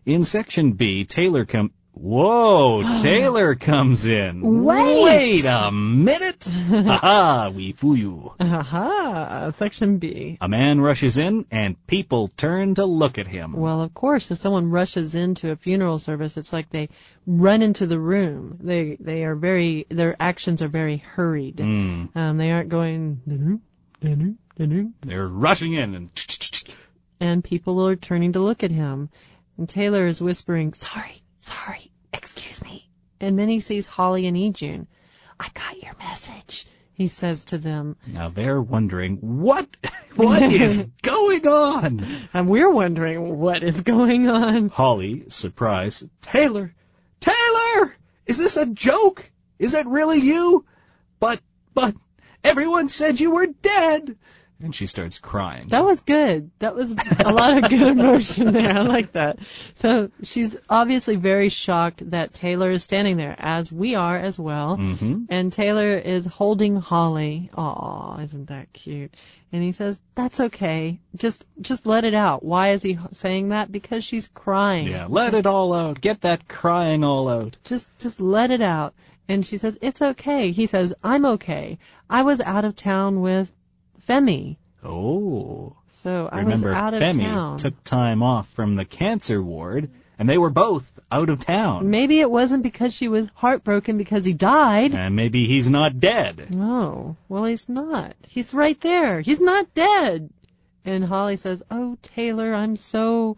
In Section B, Taylor comes in. Wait a minute. Ha-ha, we fool you. Section B. A man rushes in, and people turn to look at him. Well, of course, if someone rushes into a funeral service, it's like they run into the room. Their actions are very hurried. They aren't going, They're rushing in, and people are turning to look at him. And Taylor is whispering, sorry, excuse me. And then he sees Holly and Ijun. I got your message, he says to them. Now they're wondering, what is going on? And we're wondering, what is going on? Holly, surprised, Taylor, is this a joke? Is it really you? But everyone said you were dead. And she starts crying. That was good. That was a lot of good emotion there. I like that. So she's obviously very shocked that Taylor is standing there, as we are as well. Mm-hmm. And Taylor is holding Holly. Aw, isn't that cute? And he says, that's okay. Just let it out. Why is he saying that? Because she's crying. Yeah, let it all out. Get that crying all out. Just let it out. And she says, it's okay. He says, I'm okay. I was out of town with Femi. Oh. So I Remember, was out of Femi town. took time off from the cancer ward, and they were both out of town. Maybe it wasn't because she was heartbroken because he died. And maybe he's not dead. Oh, well, he's not. He's right there. He's not dead. And Holly says, oh, Taylor, I'm so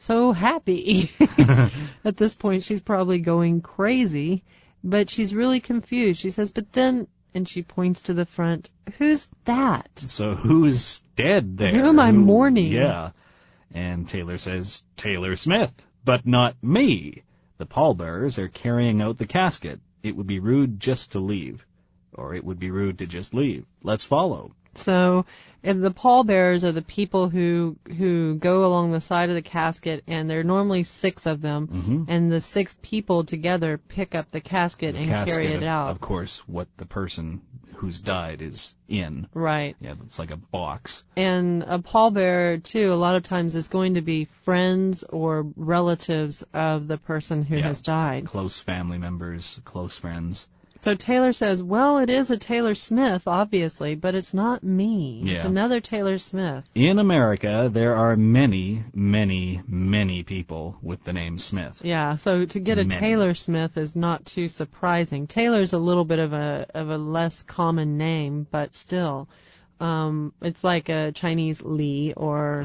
happy. At this point, she's probably going crazy, but she's really confused. She says, but then... And she points to the front. Who's that? So who's dead there? Who am I mourning? Yeah. And Taylor says, Taylor Smith, but not me. The pallbearers are carrying out the casket. It would be rude just to leave. Or it would be rude to just leave. Let's follow. So if the pallbearers are the people who go along the side of the casket, and there are normally 6 of them, and the 6 people together pick up the casket and carry it out. Of course, what the person who's died is in. Right. Yeah, it's like a box. And a pallbearer, too, a lot of times is going to be friends or relatives of the person who has died. Close family members, close friends. So Taylor says, well, it is a Taylor Smith, obviously, but it's not me. Yeah. It's another Taylor Smith. In America, there are many, many, many people with the name Smith. Yeah, so to get a Taylor Smith is not too surprising. Taylor's a little bit of a less common name, but still. It's like a Chinese Li or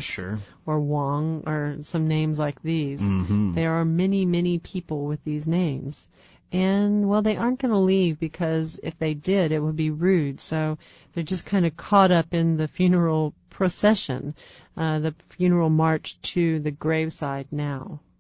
Wang or some names like these. Mm-hmm. There are many, many people with these names. And, well, they aren't going to leave because if they did, it would be rude. So they're just kind of caught up in the funeral procession, the funeral march to the graveside now.